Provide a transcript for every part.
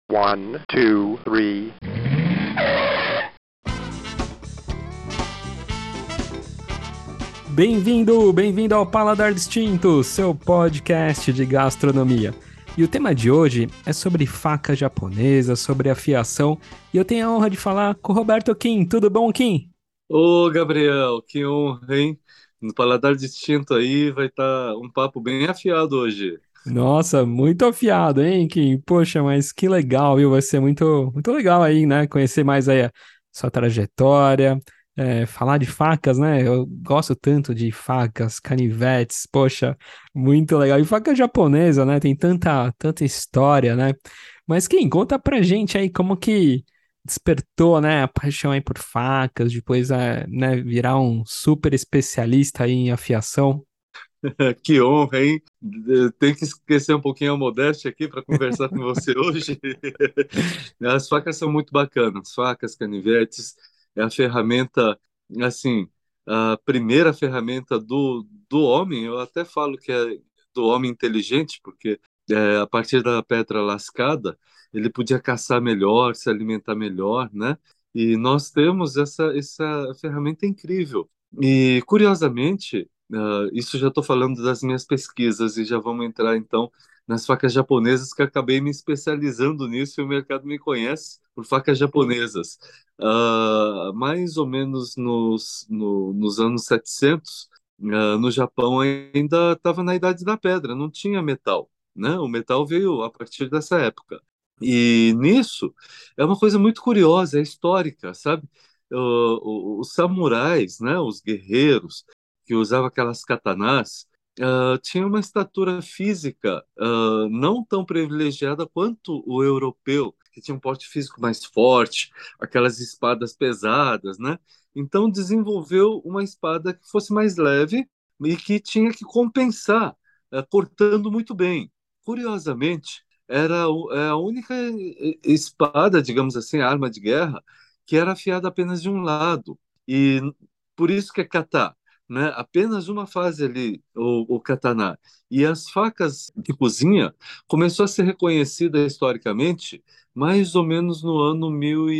One, two, three. Bem-vindo ao Paladar Distinto, seu podcast de gastronomia. E o tema de hoje é sobre faca japonesa, sobre afiação, e eu tenho a honra de falar com o Roberto Kim. Tudo bom, Kim? Ô, Gabriel, que honra, hein? No Paladar Distinto aí vai estar um papo bem afiado hoje. Nossa, muito afiado, hein, Kim? Poxa, mas que legal, viu? Vai ser muito legal aí, né? Conhecer mais aí a sua trajetória, falar de facas, né? Eu gosto tanto de facas, canivetes, poxa, muito legal. E faca japonesa, né? Tem tanta história, né? Mas, Kim, conta pra gente aí como que despertou, né, a paixão aí por facas, depois, né, virar um super especialista aí em afiação. Que honra, hein? Tem que esquecer um pouquinho a modéstia aqui para conversar com você hoje. As facas são muito bacanas, facas, canivetes, é a ferramenta, assim, a primeira ferramenta do homem. Eu até falo que é do homem inteligente, porque a partir da pedra lascada, ele podia caçar melhor, se alimentar melhor, né? E nós temos essa ferramenta incrível. E, curiosamente, isso já estou falando das minhas pesquisas e já vamos entrar, então, nas facas japonesas, que acabei me especializando nisso e o mercado me conhece por facas japonesas. Mais ou menos nos anos 700, no Japão ainda estava na Idade da Pedra, não tinha metal, né? O metal veio a partir dessa época. E nisso é uma coisa muito curiosa, é histórica, sabe? Os samurais, né? Os guerreiros que usavam aquelas katanás, tinha uma estatura física não tão privilegiada quanto o europeu, que tinha um porte físico mais forte, aquelas espadas pesadas, né? Então desenvolveu uma espada que fosse mais leve e que tinha que compensar, cortando muito bem. Curiosamente, é a única espada, digamos assim, arma de guerra, que era afiada apenas de um lado. E por isso que é kata, né? Apenas uma fase ali, o katana. E as facas de cozinha começou a ser reconhecida historicamente mais ou menos no ano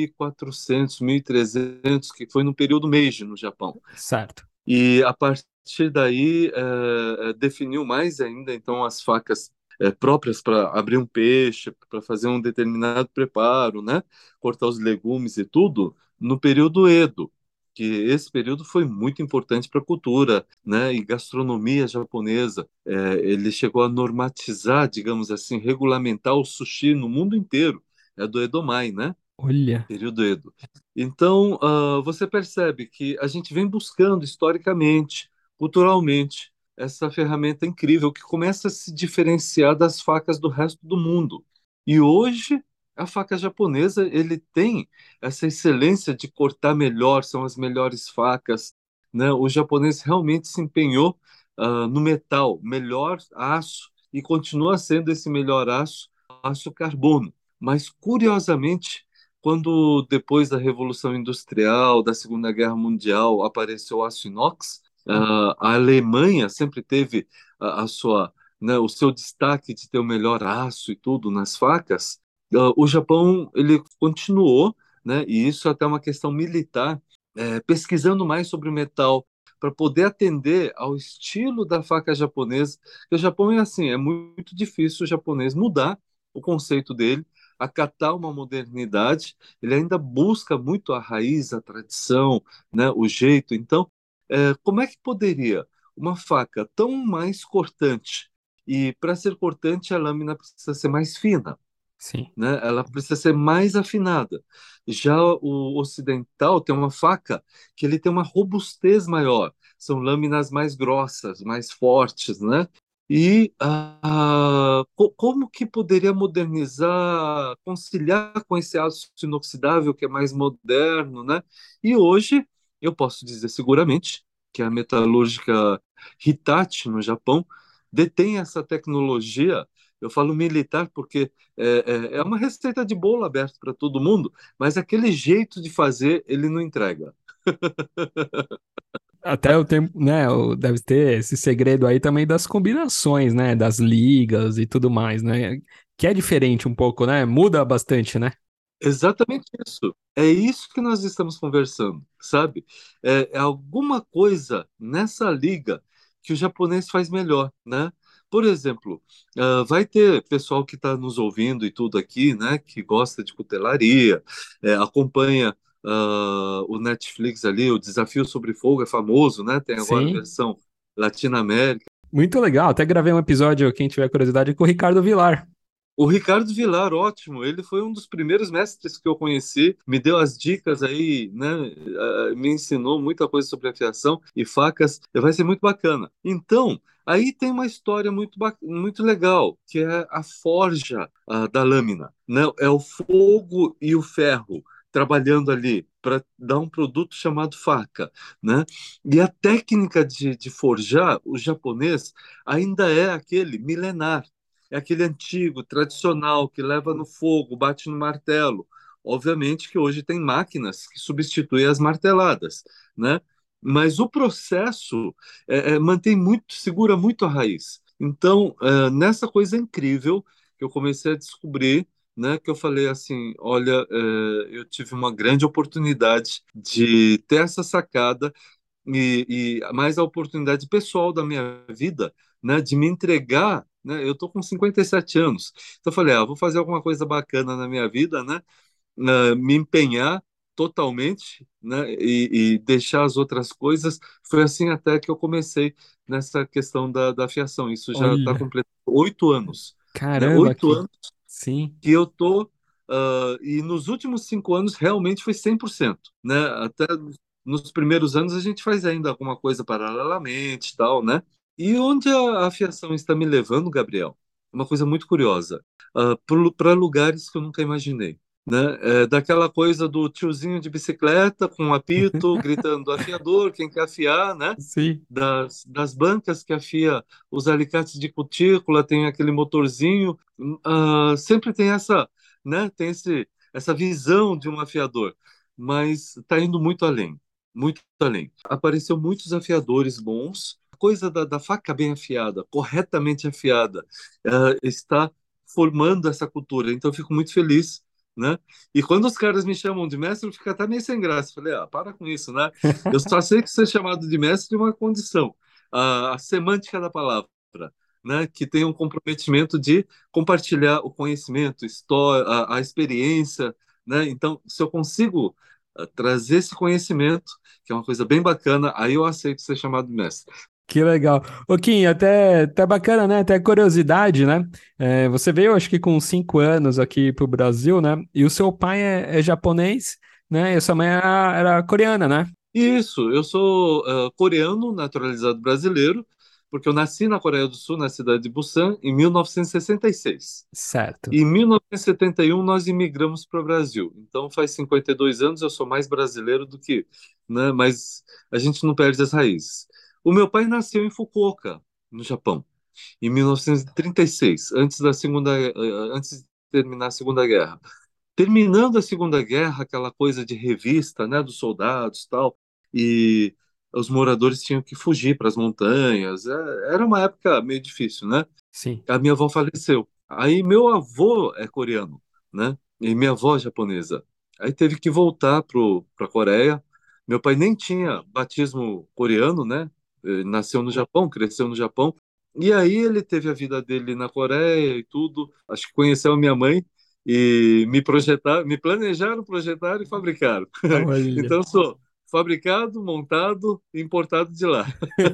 1400, 1300, que foi no período Meiji no Japão. Certo. E a partir daí definiu mais ainda então as facas próprias para abrir um peixe, para fazer um determinado preparo, né? Cortar os legumes e tudo, no período Edo, que esse período foi muito importante para a cultura, né? E gastronomia japonesa. Ele chegou a normatizar, digamos assim, regulamentar o sushi no mundo inteiro. É do Edomai, né? Olha. Período Edo. Então, você percebe que a gente vem buscando historicamente, culturalmente, essa ferramenta incrível que começa a se diferenciar das facas do resto do mundo. E hoje, a faca japonesa, ele tem essa excelência de cortar melhor, são as melhores facas, né? O japonês realmente se empenhou, no metal, melhor aço, e continua sendo esse melhor aço, aço carbono. Mas, curiosamente, quando depois da Revolução Industrial, da Segunda Guerra Mundial, apareceu o aço inox, a Alemanha sempre teve a sua, né, o seu destaque de ter o melhor aço e tudo nas facas. O Japão ele continuou, né, e isso é até uma questão militar, pesquisando mais sobre o metal para poder atender ao estilo da faca japonesa. Porque o Japão é assim, é muito difícil o japonês mudar o conceito dele, acatar uma modernidade, ele ainda busca muito a raiz, a tradição, né, o jeito. Então, como é que poderia uma faca tão mais cortante, e para ser cortante a lâmina precisa ser mais fina, Sim. né? Ela precisa ser mais afinada. Já o ocidental tem uma faca que ele tem uma robustez maior, são lâminas mais grossas, mais fortes, né? E como que poderia modernizar, conciliar com esse aço inoxidável que é mais moderno, né? E hoje eu posso dizer seguramente que a metalúrgica Hitachi no Japão detém essa tecnologia. Eu falo militar porque é uma receita de bolo aberto para todo mundo, mas aquele jeito de fazer ele não entrega. Até o tempo, né? Deve ter esse segredo aí também das combinações, né? Das ligas e tudo mais, né? Que é diferente um pouco, né? Muda bastante, né? Exatamente isso. É isso que nós estamos conversando, sabe? É alguma coisa nessa liga que o japonês faz melhor, né? Por exemplo, vai ter pessoal que está nos ouvindo e tudo aqui, né? Que gosta de cutelaria, acompanha o Netflix ali, o Desafio sobre Fogo é famoso, né? Tem agora a Sim. versão Latinoamérica. Muito legal. Até gravei um episódio, quem tiver curiosidade, com o Ricardo Vilar. O Ricardo Vilar, ótimo. Ele foi um dos primeiros mestres que eu conheci, me deu as dicas aí, né? Me ensinou muita coisa sobre afiação e facas. Vai ser muito bacana. Então, aí tem uma história muito legal, que é a forja da lâmina, né? É o fogo e o ferro trabalhando ali para dar um produto chamado faca, né? E a técnica de forjar, o japonês, ainda é aquele milenar. É aquele antigo, tradicional, que leva no fogo, bate no martelo. Obviamente que hoje tem máquinas que substituem as marteladas, né? Mas o processo mantém muito, segura muito a raiz. Então, nessa coisa incrível que eu comecei a descobrir, né, que eu falei assim, olha, eu tive uma grande oportunidade de ter essa sacada e mais a oportunidade pessoal da minha vida, né, de me entregar, né, eu tô com 57 anos, então eu falei, vou fazer alguma coisa bacana na minha vida, né, me empenhar totalmente, né, e deixar as outras coisas, foi assim até que eu comecei nessa questão da afiação, isso já está Olha, completando 8 anos, né, caramba, oito que. anos Sim. que eu tô e nos últimos 5 anos realmente foi 100%, né? Até nos primeiros anos a gente faz ainda alguma coisa paralelamente, e tal, né? E onde a afiação está me levando, Gabriel? Uma coisa muito curiosa, para lugares que eu nunca imaginei. Né? Daquela coisa do tiozinho de bicicleta com um apito, gritando afiador, quem quer afiar, né? Sim. Das bancas que afia os alicates de cutícula, tem aquele motorzinho, sempre tem essa, né? Tem essa visão de um afiador, mas está indo muito além. Apareceu muitos afiadores bons, a coisa da faca bem afiada, corretamente afiada, está formando essa cultura. Então, eu fico muito feliz, né? E quando os caras me chamam de mestre, eu fico até meio sem graça. Falei, para com isso, né? Eu só sei que ser chamado de mestre é uma condição, a semântica da palavra, né? Que tem um comprometimento de compartilhar o conhecimento, a experiência, né? Então, se eu consigo trazer esse conhecimento, que é uma coisa bem bacana, aí eu aceito ser chamado de mestre. Que legal. Ô, Kim, até bacana, né? Até curiosidade, né? Você veio, acho que com 5 anos aqui pro Brasil, né? E o seu pai é japonês, né? E a sua mãe era coreana, né? Isso, eu sou coreano, naturalizado brasileiro, porque eu nasci na Coreia do Sul, na cidade de Busan, em 1966. Certo. E em 1971 nós imigramos para o Brasil. Então faz 52 anos, eu sou mais brasileiro do que, né? Mas a gente não perde as raízes. O meu pai nasceu em Fukuoka, no Japão, em 1936, antes de terminar a Segunda Guerra. Terminando a Segunda Guerra, aquela coisa de revista, né, dos soldados, tal, e os moradores tinham que fugir para as montanhas. Era uma época meio difícil, né? Sim. A minha avó faleceu. Aí meu avô é coreano, né? E minha avó é japonesa. Aí teve que voltar para a Coreia. Meu pai nem tinha batismo coreano, né? Ele nasceu no Japão, cresceu no Japão. E aí ele teve a vida dele na Coreia e tudo. Acho que conheceu a minha mãe e me planejaram, projetaram e fabricaram. Olha. Então eu sou fabricado, montado e importado de lá.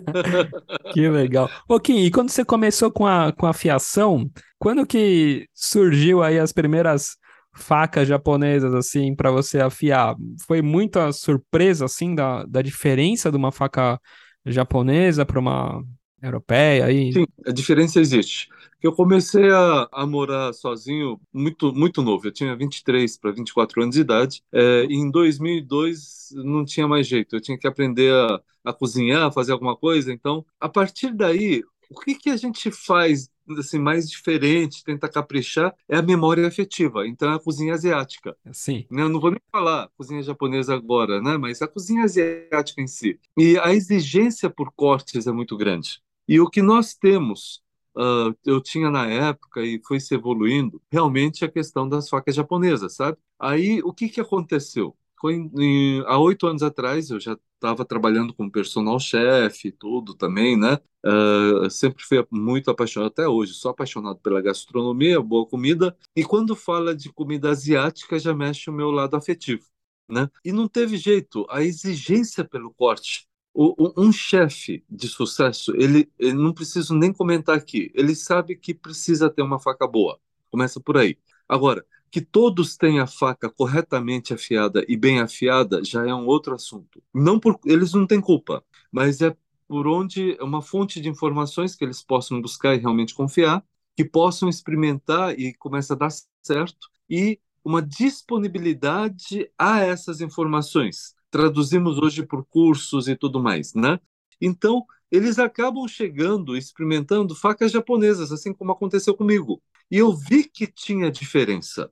Que legal. Ô, Kim, e quando você começou com a fiação, quando que surgiu aí as primeiras facas japonesas, assim, para você afiar? Foi muita surpresa, assim, da diferença de uma faca japonesa para uma europeia aí? Sim, a diferença existe. Eu comecei a morar sozinho muito, muito novo. Eu tinha 23 para 24 anos de idade. E em 2002 não tinha mais jeito. Eu tinha que aprender a cozinhar, a fazer alguma coisa. Então, a partir daí, o que que a gente faz assim, mais diferente, tenta caprichar, é a memória afetiva. Então, é a cozinha asiática. Sim. Né? Eu não vou nem falar cozinha japonesa agora, né? Mas a cozinha asiática em si. E a exigência por cortes é muito grande. E o que nós temos, eu tinha na época e foi se evoluindo, realmente a questão das facas japonesas, sabe? Aí, o que que aconteceu? Há 8 anos atrás, eu já estava trabalhando como personal chef e tudo também, né? Eu sempre fui muito apaixonado, até hoje, sou apaixonado pela gastronomia, boa comida, e quando fala de comida asiática, já mexe o meu lado afetivo, né? E não teve jeito, a exigência pelo corte. Um chefe de sucesso, ele não preciso nem comentar aqui, ele sabe que precisa ter uma faca boa. Começa por aí. Agora, que todos tenham a faca corretamente afiada e bem afiada já é um outro assunto. Não por, eles não têm culpa, mas é por onde é uma fonte de informações que eles possam buscar e realmente confiar, que possam experimentar e começa a dar certo, e uma disponibilidade a essas informações. Traduzimos hoje por cursos e tudo mais, né? Então, eles acabam chegando, experimentando facas japonesas, assim como aconteceu comigo. E eu vi que tinha diferença.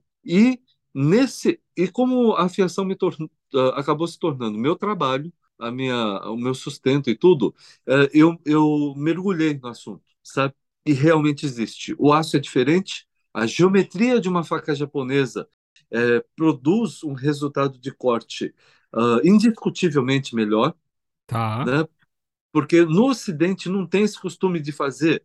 E como a afiação acabou se tornando meu trabalho, o meu sustento e tudo, eu mergulhei no assunto, sabe? E realmente existe. O aço é diferente, a geometria de uma faca japonesa produz um resultado de corte indiscutivelmente melhor, Tá. né? Porque no Ocidente não tem esse costume de fazer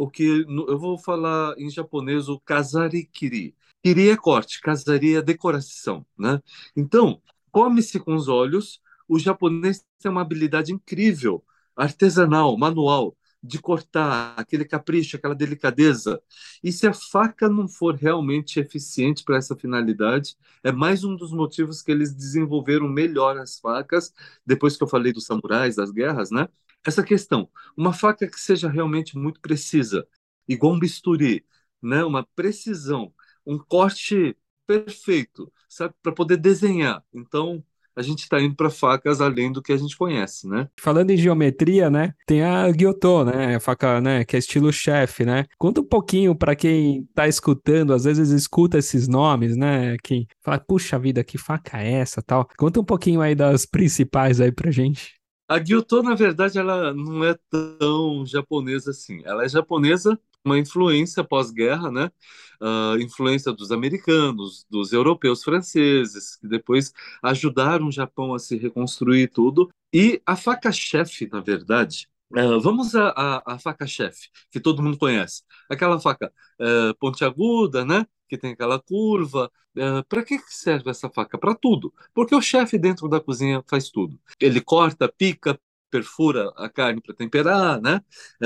eu vou falar em japonês o kazari-kiri. Kiri é corte, kazari é decoração, né? Então, come-se com os olhos. O japonês tem uma habilidade incrível, artesanal, manual, de cortar aquele capricho, aquela delicadeza. E se a faca não for realmente eficiente para essa finalidade, é mais um dos motivos que eles desenvolveram melhor as facas, depois que eu falei dos samurais, das guerras, né? Essa questão, uma faca que seja realmente muito precisa, igual um bisturi, né? Uma precisão, um corte perfeito, sabe? Para poder desenhar. Então, a gente está indo para facas além do que a gente conhece, né? Falando em geometria, né? Tem a Gyuto, né? A faca, né? Que é estilo chefe, né? Conta um pouquinho para quem tá escutando, às vezes escuta esses nomes, né? Quem fala, puxa vida, que faca é essa, tal. Conta um pouquinho aí das principais aí pra gente. A Gyuto, na verdade, ela não é tão japonesa assim. Ela é japonesa, uma influência pós-guerra, né? Influência dos americanos, dos europeus franceses, que depois ajudaram o Japão a se reconstruir tudo. E a faca-chefe, na verdade, vamos à faca-chefe, que todo mundo conhece. Aquela faca pontiaguda, né? Que tem aquela curva. Para que que serve essa faca? Para tudo. Porque o chefe dentro da cozinha faz tudo. Ele corta, pica, perfura a carne para temperar, né?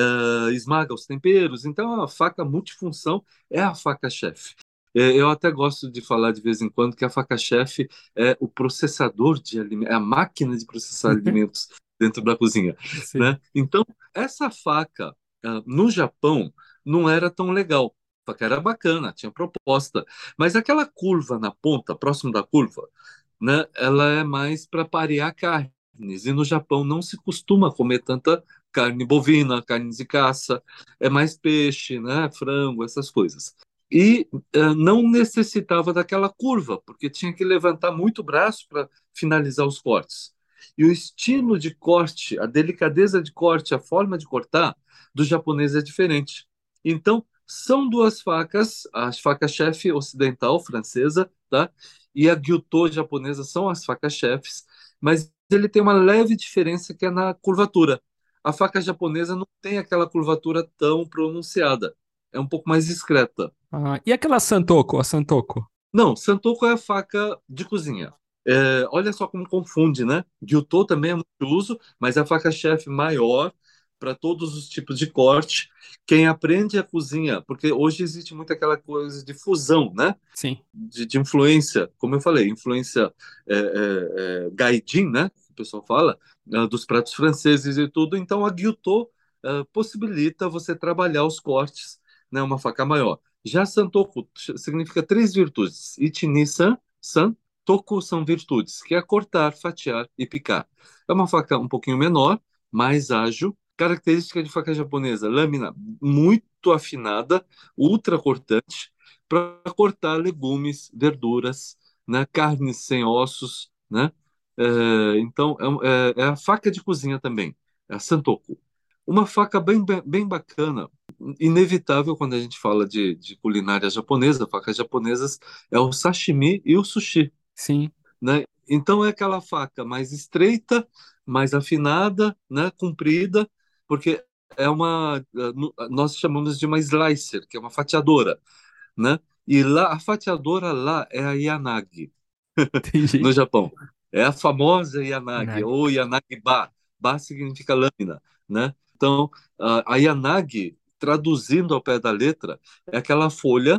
Esmaga os temperos. Então, a faca multifunção é a faca-chefe. Eu até gosto de falar de vez em quando que a faca-chefe é o processador de alimentos, é a máquina de processar alimentos dentro da cozinha, Sim. né? Então, essa faca, no Japão, não era tão legal. A faca era bacana, tinha proposta, mas aquela curva na ponta, próximo da curva, né? Ela é mais para parear carnes. E no Japão não se costuma comer tanta carne bovina, carne de caça, é mais peixe, né? Frango, essas coisas. E não necessitava daquela curva, porque tinha que levantar muito o braço para finalizar os cortes. E o estilo de corte, a delicadeza de corte, a forma de cortar do japonês é diferente. Então, são duas facas, a faca-chefe ocidental, francesa, tá? E a gyuto japonesa são as facas-chefes, mas ele tem uma leve diferença que é na curvatura. A faca japonesa não tem aquela curvatura tão pronunciada, é um pouco mais discreta. Ah, e aquela Santoko, a Santoko? Não, Santoko é a faca de cozinha. Olha só como confunde, né? Gyuto também é muito uso, mas é a faca-chefe maior para todos os tipos de corte. Quem aprende a cozinha, porque hoje existe muito aquela coisa de fusão, né? Sim. De influência, como eu falei, influência gaijin, né? Que o pessoal fala, dos pratos franceses e tudo. Então a gyuto possibilita você trabalhar os cortes, né? Uma faca maior. Já santoku significa três virtudes. Ichi-ni-san, san, toku são virtudes, que é cortar, fatiar e picar. É uma faca um pouquinho menor, mais ágil. Característica de faca japonesa, lâmina muito muito afinada, ultra cortante, para cortar legumes, verduras, né? Carnes sem ossos, né? Então, é a faca de cozinha também, é a Santoku. Uma faca bem bacana, inevitável quando a gente fala de culinária japonesa, facas japonesas, é o sashimi e o sushi, Sim. né? Então é aquela faca mais estreita, mais afinada, né? Comprida, porque nós chamamos de uma slicer, que é uma fatiadora, né? E lá, a fatiadora lá é a Yanagi, no Entendi. Japão. É a famosa Yanagi, Nag. ou Yanagi-ba. Ba significa lâmina, né? Então, a Yanagi, traduzindo ao pé da letra, é aquela folha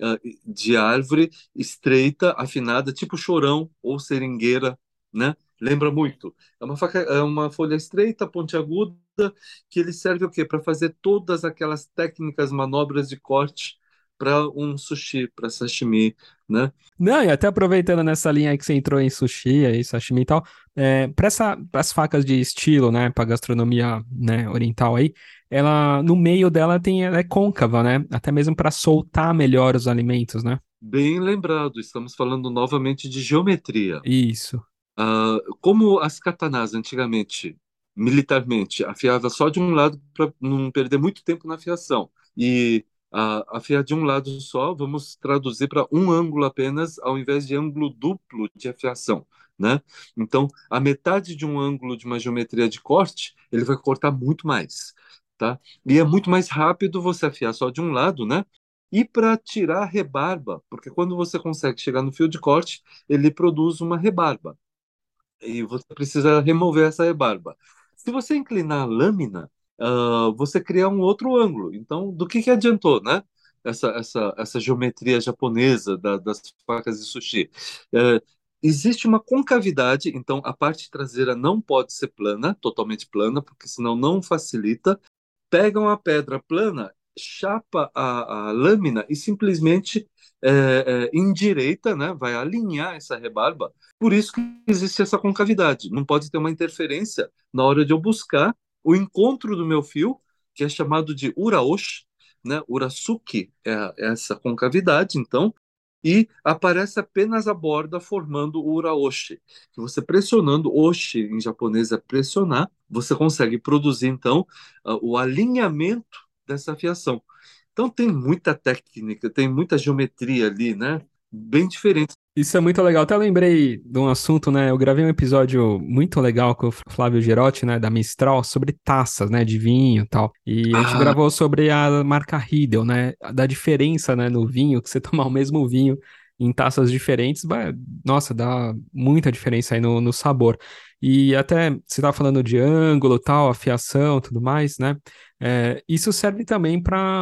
de árvore estreita, afinada, tipo chorão ou seringueira, né? Lembra muito. É uma folha estreita, pontiaguda, que ele serve o quê? Para fazer todas aquelas técnicas, manobras de corte para um sushi, para sashimi, né? Não, e até aproveitando nessa linha aí que você entrou em sushi, aí, sashimi e tal, para as facas de estilo, né, para gastronomia, né, oriental aí, ela, no meio dela ela é côncava, né, até mesmo para soltar melhor os alimentos, né? Bem lembrado, estamos falando novamente de geometria. Isso. Como as katanas antigamente, militarmente, afiava só de um lado para não perder muito tempo na afiação. E afiar de um lado só, vamos traduzir para um ângulo apenas, ao invés de ângulo duplo de afiação, né? Então, a metade de um ângulo de uma geometria de corte, ele vai cortar muito mais, tá? E é muito mais rápido você afiar só de um lado, né? E para tirar a rebarba, porque quando você consegue chegar no fio de corte, ele produz uma rebarba e você precisa remover essa rebarba. Se você inclinar a lâmina, você cria um outro ângulo. Então, do que adiantou, né? Essa geometria japonesa das facas de sushi. Eh, Existe uma concavidade, então a parte traseira não pode ser plana, totalmente plana, porque senão não facilita. Pega uma pedra plana, chapa a lâmina e simplesmente endireita, né? Vai alinhar essa rebarba. Por isso que existe essa concavidade. Não pode ter uma interferência na hora de eu buscar o encontro do meu fio, que é chamado de uraoshi, né? Urasuki é essa concavidade, então, e aparece apenas a borda formando o uraoshi. Que você pressionando, oshi em japonês é pressionar, você consegue produzir, então, o alinhamento dessa afiação. Então, tem muita técnica, tem muita geometria ali, né? Bem diferente. Isso é muito legal. Até lembrei de um assunto, né? Eu gravei um episódio muito legal com o Flávio Gerotti, né, da Mistral, sobre taças, né, de vinho e tal. E a gente Ah, gravou sobre a marca Riedel, né, da diferença, né, no vinho, que você tomar o mesmo vinho em taças diferentes, nossa, dá muita diferença aí no sabor. E até você estava falando de ângulo, tal, afiação, tudo mais, né? Isso serve também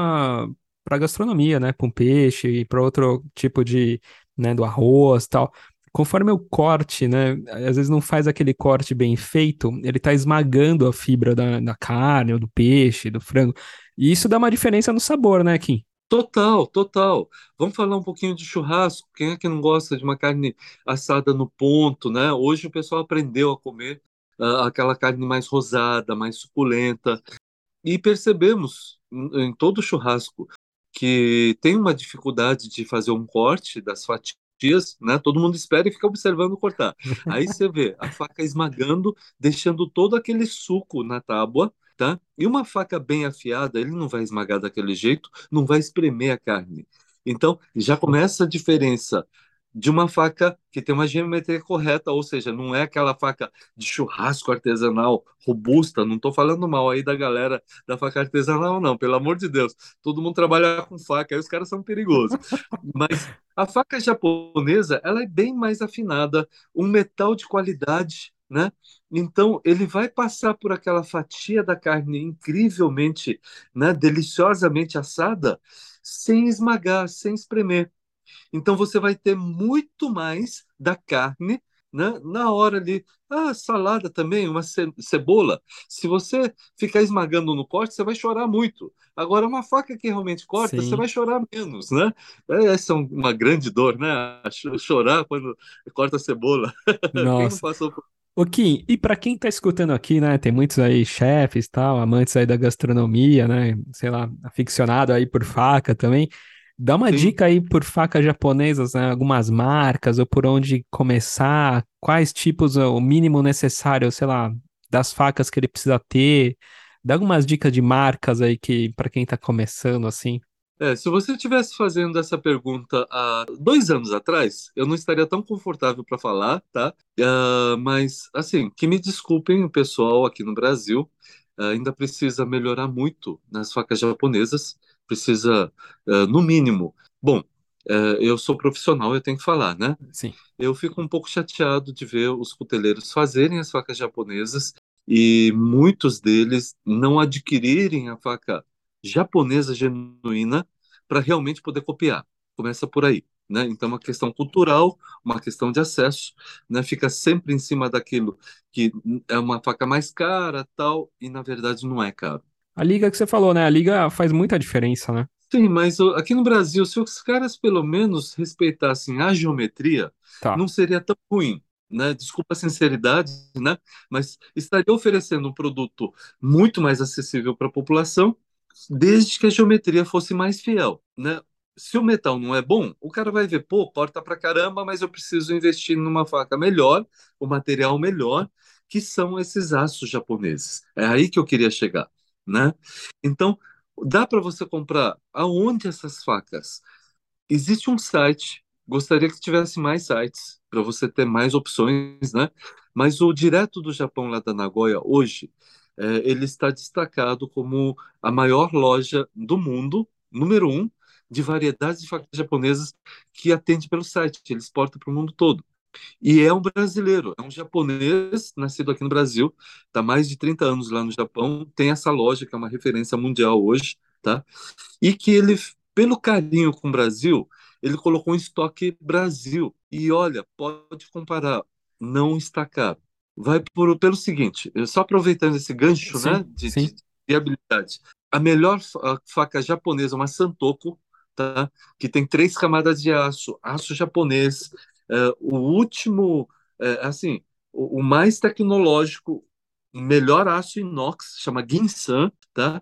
para gastronomia, né, com peixe e para outro tipo de, né, do arroz, tal. Conforme o corte, né, às vezes não faz aquele corte bem feito, ele tá esmagando a fibra da carne, ou do peixe, do frango. E isso dá uma diferença no sabor, né, Kim? total, total. Vamos falar um pouquinho de churrasco. Quem é que não gosta de uma carne assada no ponto, né? Hoje o pessoal aprendeu a comer aquela carne mais rosada, mais suculenta. E percebemos em todo churrasco que tem uma dificuldade de fazer um corte das fatias, né? Todo mundo espera e fica observando cortar. Aí você vê a faca esmagando, deixando todo aquele suco na tábua, tá? E uma faca bem afiada, ele não vai esmagar daquele jeito, não vai espremer a carne. Então, já começa a diferença de uma faca que tem uma geometria correta, ou seja, não é aquela faca de churrasco artesanal robusta. Não estou falando mal aí da galera da faca artesanal, não, pelo amor de Deus. Todo mundo trabalha com faca, aí os caras são perigosos. Mas a faca japonesa, ela é bem mais afinada, um metal de qualidade, né? Então, ele vai passar por aquela fatia da carne incrivelmente, né, deliciosamente assada, sem esmagar, sem espremer. Então você vai ter muito mais da carne, né, na hora ali. Ah, salada também, uma cebola. Se você ficar esmagando no corte, você vai chorar muito. Agora, uma faca que realmente corta, você Sim. vai chorar menos, né? Essa é uma grande dor, né? Chorar quando corta a cebola. Quem não Nossa. passou por... Ô, Kim, e para quem tá escutando aqui, né, tem muitos aí chefes, tal, amantes aí da gastronomia, né, sei lá, aficionado aí por faca também. Dá uma Sim. dica aí por facas japonesas, né, algumas marcas ou por onde começar, quais tipos o mínimo necessário, sei lá, das facas que ele precisa ter. Dá algumas dicas de marcas aí que para quem tá começando assim. Se você estivesse fazendo essa pergunta há 2 anos atrás, eu não estaria tão confortável para falar, tá? Mas, assim, que me desculpem o pessoal aqui no Brasil, ainda precisa melhorar muito nas facas japonesas, precisa, no mínimo. Bom, eu sou profissional, eu tenho que falar, né? Sim. Eu fico um pouco chateado de ver os cuteleiros fazerem as facas japonesas e muitos deles não adquirirem a faca japonesa genuína para realmente poder copiar. Começa por aí, né? Então, uma questão cultural, uma questão de acesso, né? Fica sempre em cima daquilo que é uma faca mais cara, tal, e na verdade não é caro. A liga que você falou, né? A liga faz muita diferença, né? Sim, mas aqui no Brasil, se os caras pelo menos respeitassem a geometria, Tá. não seria tão ruim, né? Desculpa a sinceridade, né? Mas estaria oferecendo um produto muito mais acessível para a população, desde que a geometria fosse mais fiel, né? Se o metal não é bom, o cara vai ver, pô, corta pra caramba, mas eu preciso investir numa faca melhor, o material melhor, que são esses aços japoneses. É aí que eu queria chegar, né? Então, dá para você comprar aonde essas facas? Existe um site, gostaria que tivesse mais sites para você ter mais opções, né? Mas o direto do Japão lá da Nagoya hoje, ele está destacado como a maior loja do mundo, número um, de variedades de facas japonesas que atende pelo site. Ele exporta para o mundo todo. E é um brasileiro, é um japonês nascido aqui no Brasil, está mais de 30 anos lá no Japão, tem essa loja que é uma referência mundial hoje, tá? E que ele, pelo carinho com o Brasil, ele colocou em estoque Brasil. E olha, pode comparar, não está caro. Pelo seguinte, só aproveitando esse gancho, né, Sim, de sim. viabilidade, a melhor faca japonesa, uma Santoku, tá, que tem 3 camadas de aço, aço japonês, o último, assim, o mais tecnológico, melhor aço inox, chama Ginsan, tá?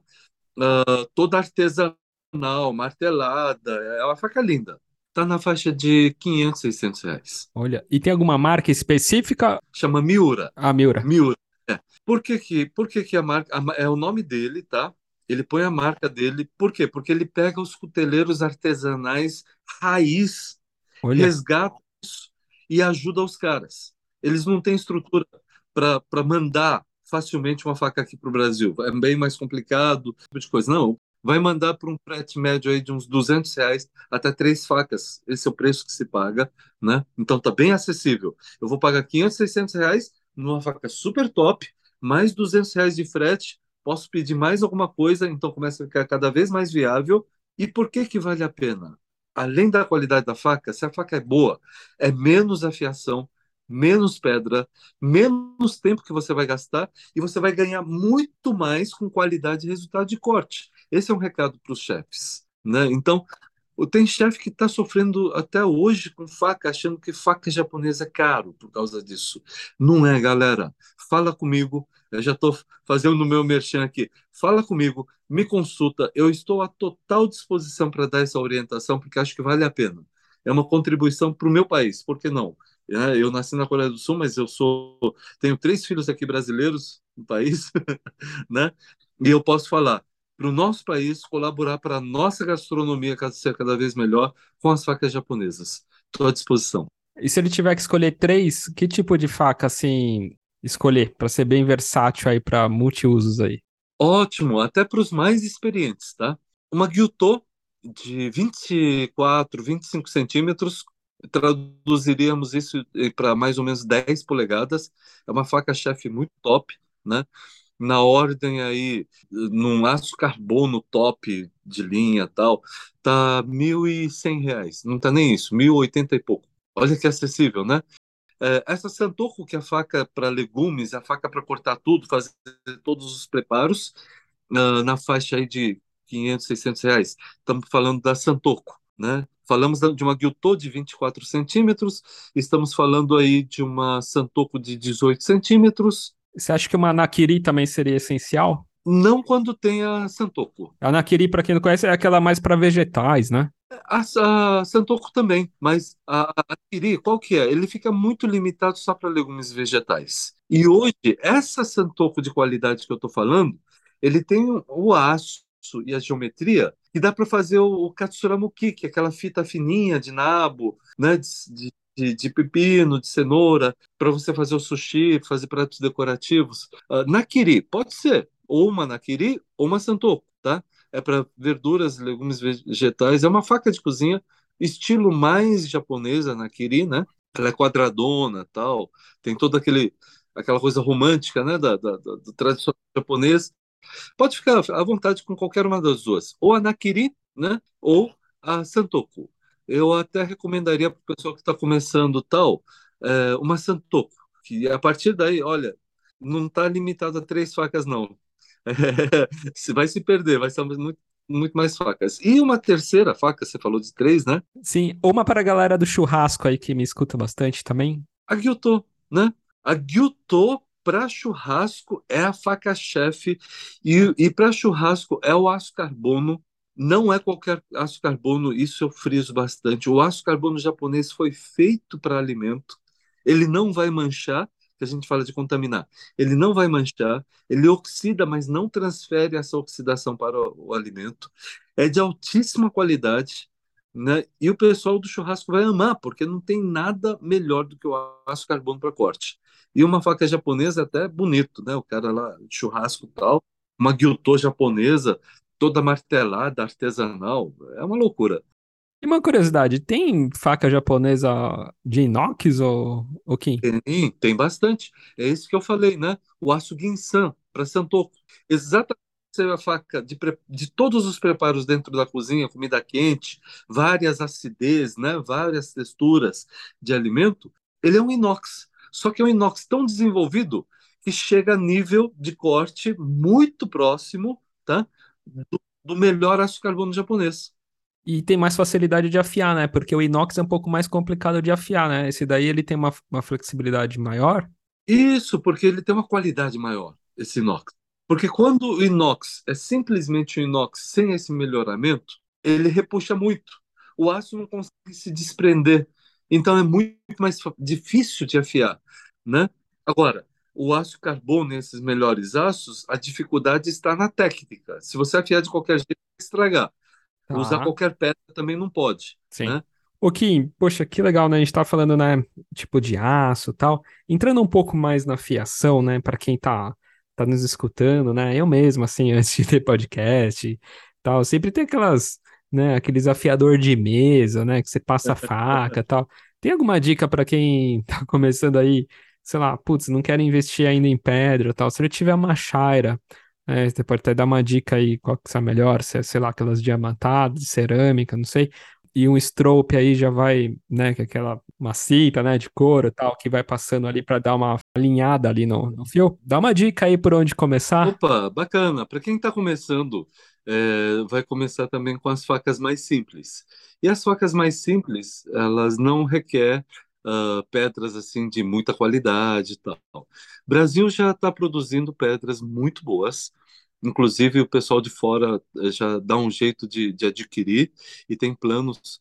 Toda artesanal, martelada, é uma faca linda. Tá na faixa de 500, R$ 600. Olha, e tem alguma marca específica? Chama Miura. A Miura. Miura. É. Por que que a marca é o nome dele, tá? Ele põe a marca dele. Por quê? Porque ele pega os cuteleiros artesanais raiz, Olha, resgata isso e ajuda os caras. Eles não têm estrutura para mandar facilmente uma faca aqui para o Brasil. É bem mais complicado, esse tipo de coisa. Não, vai mandar por um frete médio aí de uns R$ 200 até 3 facas. Esse é o preço que se paga, né? Então tá bem acessível. Eu vou pagar 500, R$ 600 numa faca super top, mais R$ 200 de frete. Posso pedir mais alguma coisa, então começa a ficar cada vez mais viável. E por que que vale a pena? Além da qualidade da faca, se a faca é boa, é menos afiação, menos pedra, menos tempo que você vai gastar e você vai ganhar muito mais com qualidade e resultado de corte. Esse é um recado para os chefes, né? Então, tem chefe que está sofrendo até hoje com faca, achando que faca japonesa é caro por causa disso. Não é, galera. Fala comigo. Eu já estou fazendo o meu merchan aqui. Fala comigo, me consulta. Eu estou à total disposição para dar essa orientação, porque acho que vale a pena. É uma contribuição para o meu país, por que não? Eu nasci na Coreia do Sul, mas tenho 3 filhos aqui brasileiros no país, né? E eu posso falar para o nosso país colaborar para a nossa gastronomia ser cada vez melhor com as facas japonesas. Estou à disposição. e se ele tiver que escolher três, que tipo de faca, assim, escolher para ser bem versátil aí para multiusos aí? Ótimo, até para os mais experientes, tá? Uma Gyuto de 24, 25 centímetros, traduziríamos isso para mais ou menos 10 polegadas. É uma faca-chefe muito top, né? Na ordem aí, num aço carbono top de linha tal, tá R$ 1.100. Não tá nem isso, 1.080 e pouco. Olha que acessível, né? Essa Santoku, que é a faca para legumes, a faca para cortar tudo, fazer todos os preparos, na faixa aí de R$ 500, R$ 600. Estamos falando da Santoku, né? Falamos de uma Gyuto de 24 centímetros, estamos falando aí de uma Santoku de 18 centímetros, Você acha que uma Nakiri também seria essencial? não quando tem a Santoku. A Nakiri, para quem não conhece, é aquela mais para vegetais, né? A Santoku também, mas a Kiri, qual que é? Ele fica muito limitado só para legumes vegetais. E hoje, essa Santoku de qualidade que eu estou falando, ele tem o aço e a geometria que dá para fazer o Katsuramuki, que é aquela fita fininha de nabo, né, de pepino, de cenoura, para você fazer o sushi, fazer pratos decorativos. Nakiri, pode ser ou uma Nakiri ou uma Santoku, tá? É para verduras, legumes vegetais. É uma faca de cozinha, estilo mais japonesa na Kiri, né? Ela é quadradona, tal. Tem toda aquela coisa romântica, né? Do tradicional japonês. Pode ficar à vontade com qualquer uma das duas. Ou a Nakiri, né? Ou a Santoku. Eu até recomendaria para o pessoal que está começando tal, uma Santoku. Que a partir daí, olha, não está limitado a 3 facas, não. Você vai se perder, vai ser muito, muito mais facas. E uma terceira faca, você falou de 3, né? Sim, uma para a galera do churrasco aí que me escuta bastante também. A Gyuto, né? A Gyuto para churrasco é a faca-chefe e para churrasco é o aço carbono. Não é qualquer aço carbono, isso eu friso bastante. O aço carbono japonês foi feito para alimento. Ele não vai manchar, que a gente fala de contaminar. Ele não vai manchar, ele oxida, mas não transfere essa oxidação para o alimento. É de altíssima qualidade, né? E o pessoal do churrasco vai amar, porque não tem nada melhor do que o aço carbono para corte. E uma faca japonesa é até bonito, né? O cara lá, churrasco e tal, uma gyuto japonesa, toda martelada, artesanal, é uma loucura. E uma curiosidade, tem faca japonesa de inox ou Kim? Tem bastante. É isso que eu falei, né? O aço Ginsan para Santoku. Exatamente a faca de todos os preparos dentro da cozinha, comida quente, várias acidez, né? Várias texturas de alimento. Ele é um inox. Só que é um inox tão desenvolvido que chega a nível de corte muito próximo, tá? Do melhor aço carbono japonês. E tem mais facilidade de afiar, né? Porque o inox é um pouco mais complicado de afiar, né? Esse daí ele tem uma flexibilidade maior. Isso, porque ele tem uma qualidade maior, esse inox. Porque quando o inox é simplesmente um inox sem esse melhoramento, ele repuxa muito. O aço não consegue se desprender. Então é muito mais difícil de afiar, né? Agora, o aço carbono, esses melhores aços, a dificuldade está na técnica. Se você afiar de qualquer jeito, vai estragar. Usar Tá. qualquer pedra também não pode, Sim. né? Ô, Kim, poxa, que legal, né? A gente tá falando, né, tipo de aço e tal. Entrando um pouco mais na fiação, né, para quem tá nos escutando, né? Eu mesmo, assim, antes de ter podcast e tal, sempre tem aquelas, né, aqueles afiador de mesa, né, que você passa a faca e tal. Tem alguma dica para quem tá começando aí, sei lá, putz, não quero investir ainda em pedra e tal. Se ele tiver uma chaira, você pode até dar uma dica aí, qual que é melhor, se é, sei lá, aquelas diamantadas, de cerâmica, não sei e um strobe aí já vai, né, que é aquela macita, né, de couro e tal, que vai passando ali para dar uma alinhada ali no fio. Dá uma dica aí por onde começar. Opa, bacana. Para quem está começando, vai começar também com as facas mais simples. E as facas mais simples, elas não requer pedras assim de muita qualidade e tal. O Brasil já está produzindo pedras muito boas. Inclusive, o pessoal de fora já dá um jeito de adquirir e tem planos.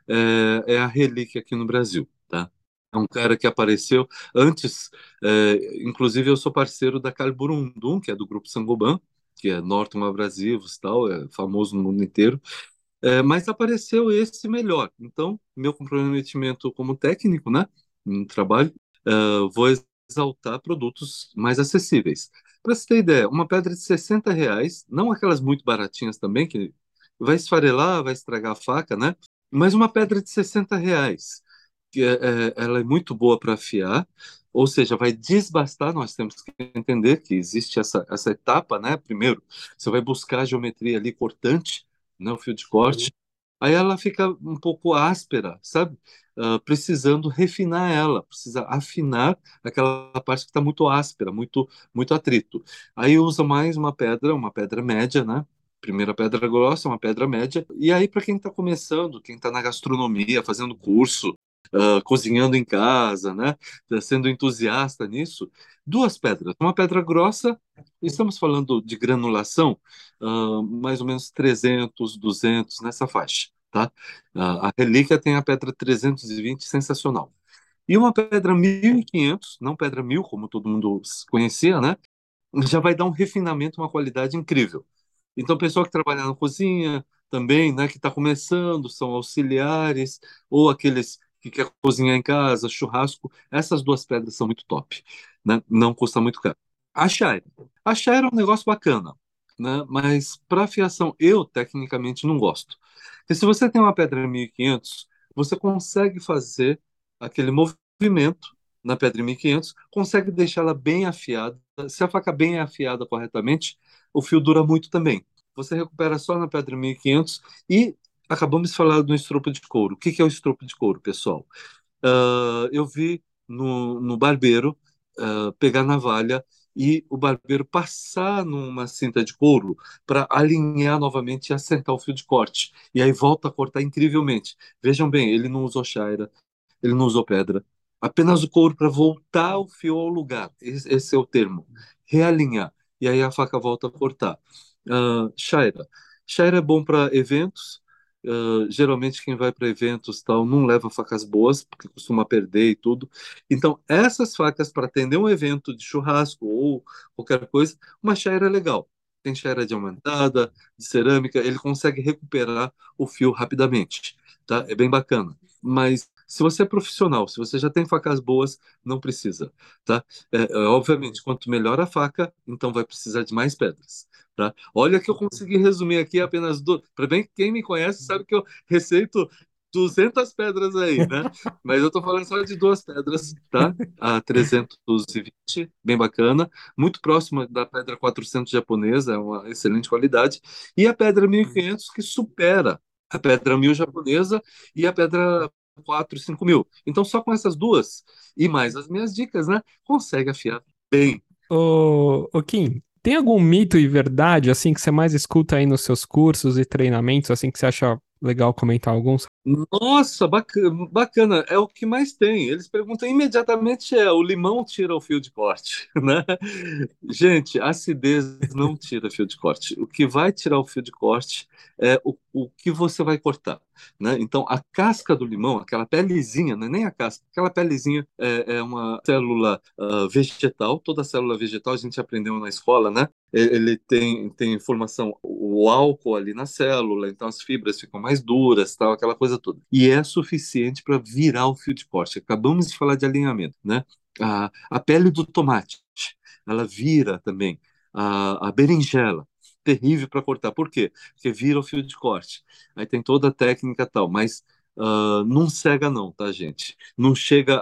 É a relíquia aqui no Brasil, tá? É um cara que apareceu antes. Inclusive, eu sou parceiro da Carborundum, que é do Grupo Sangoban, que é Norton Abrasivos, tal, é famoso no mundo inteiro. Mas apareceu esse melhor. Então, meu comprometimento como técnico, né, no trabalho, vou exaltar produtos mais acessíveis. Para você ter ideia, uma pedra de R$ 60, não aquelas muito baratinhas também, que vai esfarelar, vai estragar a faca, né? Mas uma pedra de R$ 60, que ela é muito boa para afiar, ou seja, vai desbastar. Nós temos que entender que existe essa etapa, né? Primeiro, você vai buscar a geometria ali cortante, né? O fio de corte. Aí ela fica um pouco áspera, sabe? Precisando refinar ela, precisa afinar aquela parte que está muito áspera, muito, muito atrito. Aí usa mais uma pedra média, né? Primeira pedra grossa, uma pedra média. E aí, para quem está começando, quem está na gastronomia, fazendo curso, cozinhando em casa, né? Sendo entusiasta nisso, duas pedras. Uma pedra grossa, estamos falando de granulação, mais ou menos 300, 200 nessa faixa, tá? A relíquia tem a pedra 320, sensacional. E uma pedra 1500, não pedra 1000, como todo mundo conhecia, né? Já vai dar um refinamento, uma qualidade incrível. Então, o pessoal que trabalha na cozinha também, né, que está começando, são auxiliares, ou aqueles que quer cozinhar em casa, churrasco, essas duas pedras são muito top, né? Não custa muito caro. A Shire. A Shire é um negócio bacana, né? Mas para fiação, eu tecnicamente não gosto. Porque se você tem uma pedra 1500, você consegue fazer aquele movimento na pedra 1500, consegue deixá-la bem afiada. Se a faca bem é afiada corretamente, o fio dura muito também. Você recupera só na pedra 1500 e acabamos de falar do estropo de couro. O que que é o estropo de couro, pessoal? Eu vi no barbeiro pegar navalha e o barbeiro passar numa cinta de couro para alinhar novamente e assentar o fio de corte. E aí volta a cortar incrivelmente. Vejam bem, ele não usou chaira, ele não usou pedra, apenas o couro para voltar o fio ao lugar. Esse é o termo. Realinhar. E aí a faca volta a cortar. Chaira. Chaira é bom para eventos. Geralmente quem vai para eventos tal não leva facas boas, porque costuma perder e tudo. Então, essas facas para atender um evento de churrasco ou qualquer coisa, uma chaira é legal. Tem chaira diamantada, de cerâmica, ele consegue recuperar o fio rapidamente, tá? É bem bacana. Mas se você é profissional, se você já tem facas boas, não precisa, tá? Obviamente, quanto melhor a faca, então vai precisar de mais pedras, tá? Olha que eu consegui resumir aqui apenas duas. Para bem que quem me conhece sabe que eu receito 200 pedras aí, né? Mas eu tô falando só de duas pedras, tá? A 320, bem bacana, muito próxima da pedra 400 japonesa, é uma excelente qualidade, e a pedra 1500 que supera a pedra 1000 japonesa e a pedra 4, 5 mil. Então, só com essas duas e mais as minhas dicas, né? Consegue afiar bem. Ô Kim, tem algum mito e verdade, assim, que você mais escuta aí nos seus cursos e treinamentos, assim, que você acha legal comentar alguns? Nossa, bacana, bacana, é o que mais tem. Eles perguntam imediatamente, o limão tira o fio de corte, né? Gente, acidez não tira fio de corte. O que vai tirar o fio de corte é o que você vai cortar, né? Então, a casca do limão, aquela pelezinha, não é nem a casca, aquela pelezinha é uma célula vegetal, toda célula vegetal a gente aprendeu na escola, né? Ele tem formação, o álcool ali na célula, então as fibras ficam mais duras, tal, aquela coisa toda. E é suficiente para virar o fio de corte. Acabamos de falar de alinhamento, né? A pele do tomate, ela vira também. A berinjela, terrível para cortar. Por quê? Porque vira o fio de corte. Aí tem toda a técnica tal, mas não cega não, tá, gente? Não chega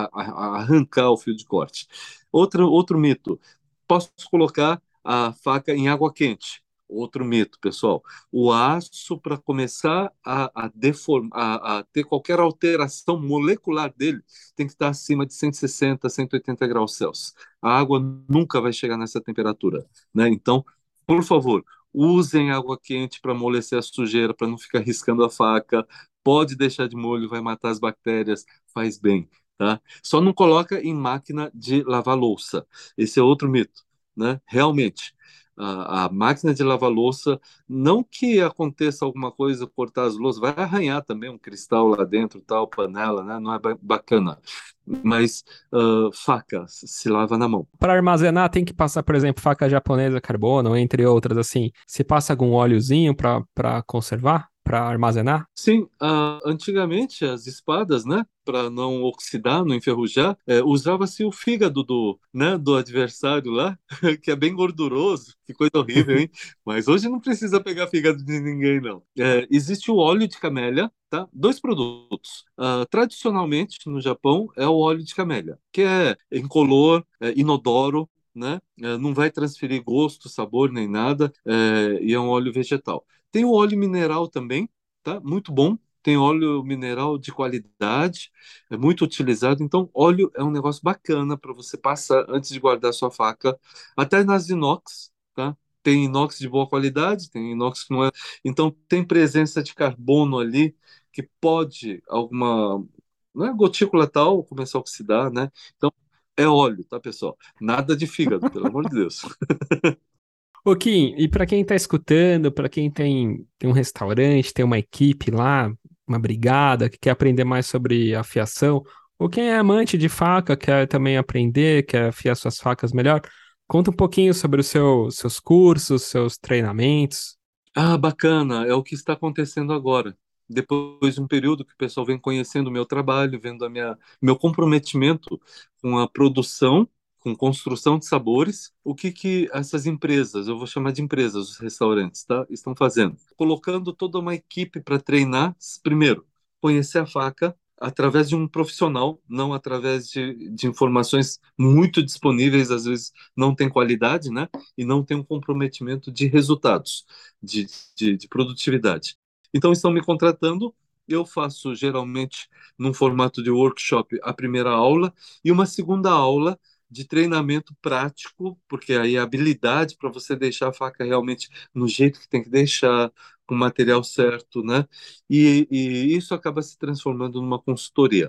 a arrancar o fio de corte. Outro mito. Posso colocar a faca em água quente. Outro mito, pessoal. O aço, para começar a deformar, a ter qualquer alteração molecular dele, tem que estar acima de 160, 180 graus Celsius. A água nunca vai chegar nessa temperatura, né? Então, por favor, usem água quente para amolecer a sujeira, para não ficar riscando a faca. Pode deixar de molho, vai matar as bactérias, faz bem, tá? Só não coloca em máquina de lavar louça. Esse é outro mito, né? Realmente, a máquina de lavar louça, não que aconteça alguma coisa, cortar as louças, vai arranhar também um cristal lá dentro, tal, panela, né? Não é bacana. Mas faca se lava na mão. Para armazenar, tem que passar, por exemplo, faca japonesa carbono, entre outras, assim. Se passa algum óleozinho para conservar, para armazenar? Sim, antigamente as espadas, né, para não oxidar, não enferrujar, usava-se o fígado do adversário lá, que é bem gorduroso, que coisa horrível, hein? Mas hoje não precisa pegar fígado de ninguém, não. Existe o óleo de camélia, tá? Dois produtos. Tradicionalmente, no Japão, é o óleo de camélia, que é incolor, inodoro, né? Não vai transferir gosto, sabor, nem nada, e é um óleo vegetal. Tem o óleo mineral também, tá? Muito bom. Tem óleo mineral de qualidade, é muito utilizado. Então, óleo é um negócio bacana para você passar antes de guardar sua faca, até nas inox, tá? tem inox de boa qualidade, tem inox que não é. Então, tem presença de carbono ali que pode alguma. Não é gotícula tal, começar a oxidar, né? Então, é óleo, tá, pessoal? Nada de fígado, pelo amor de Deus. Ô, Kim, e para quem tá escutando, para quem tem um restaurante, tem uma equipe lá, uma brigada, que quer aprender mais sobre afiação, ou quem é amante de faca, quer também aprender, quer afiar suas facas melhor, conta um pouquinho sobre os seus cursos, seus treinamentos. Ah, bacana, é o que está acontecendo agora. Depois de um período que o pessoal vem conhecendo o meu trabalho, vendo meu comprometimento com a produção, com construção de sabores, o que que essas empresas, eu vou chamar de empresas, os restaurantes, tá, estão fazendo? Colocando toda uma equipe para treinar, primeiro, conhecer a faca através de um profissional, não através de informações muito disponíveis, às vezes não tem qualidade, né? E não tem um comprometimento de resultados de, de produtividade. Então, estão me contratando, eu faço geralmente num formato de workshop a primeira aula e uma segunda aula de treinamento prático, porque aí a habilidade para você deixar a faca realmente no jeito que tem que deixar, com o material certo, né? E isso acaba se transformando numa consultoria.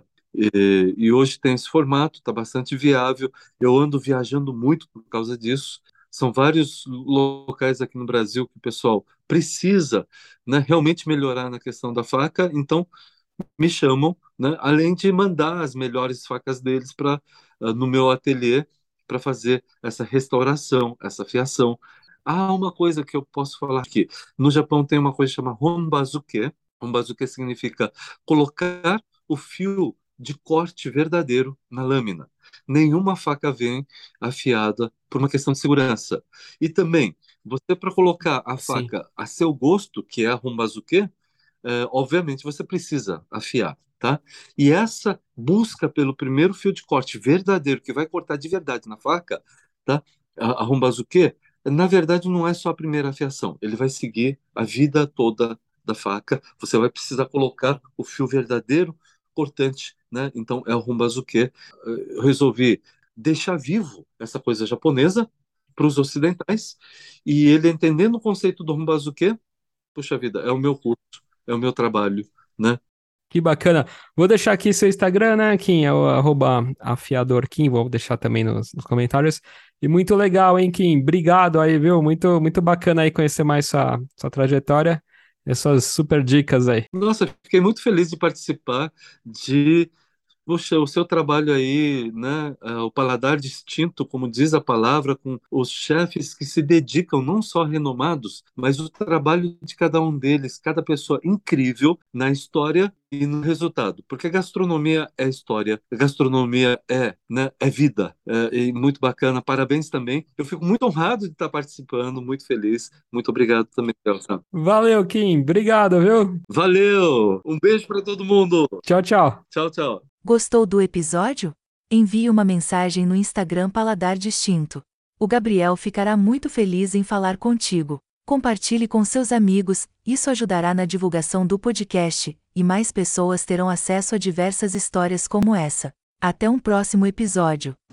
E hoje tem esse formato, está bastante viável. Eu ando viajando muito por causa disso. São vários locais aqui no Brasil que o pessoal precisa, né, realmente melhorar na questão da faca, então me chamam, né, além de mandar as melhores facas deles para no meu ateliê para fazer essa restauração, essa fiação. Ah, uma coisa que eu posso falar aqui. No Japão tem uma coisa chamada honbazuke. Honbazuke significa colocar o fio de corte verdadeiro na lâmina. Nenhuma faca vem afiada por uma questão de segurança. E também, você para colocar a Sim. faca a seu gosto, que é a honbazuke, obviamente você precisa afiar, tá? E essa busca pelo primeiro fio de corte verdadeiro, que vai cortar de verdade na faca, tá? A honbazuke, na verdade, não é só a primeira afiação, ele vai seguir a vida toda da faca, você vai precisar colocar o fio verdadeiro cortante, né? Então é o honbazuke. Eu resolvi deixar vivo essa coisa japonesa para os ocidentais, e ele entendendo o conceito do honbazuke, puxa vida, é o meu curso, é o meu trabalho, né? Que bacana. Vou deixar aqui seu Instagram, né, Kim? É o @afiadorkim. Vou deixar também nos comentários. E muito legal, hein, Kim? Obrigado aí, viu? Muito, muito bacana aí conhecer mais sua trajetória e suas super dicas aí. Nossa, fiquei muito feliz de participar de. Poxa, o seu trabalho aí, né? O paladar distinto, como diz a palavra, com os chefes que se dedicam, não só renomados, mas o trabalho de cada um deles, cada pessoa incrível na história e no resultado. Porque gastronomia é história, gastronomia né, é vida. E muito bacana. Parabéns também. Eu fico muito honrado de estar participando, muito feliz. Muito obrigado também, Elsa. Valeu, Kim. Obrigado, viu? Valeu! Um beijo para todo mundo. Tchau, tchau. Tchau, tchau. Gostou do episódio? Envie uma mensagem no Instagram Paladar Distinto. O Gabriel ficará muito feliz em falar contigo. Compartilhe com seus amigos, isso ajudará na divulgação do podcast, e mais pessoas terão acesso a diversas histórias como essa. Até um próximo episódio.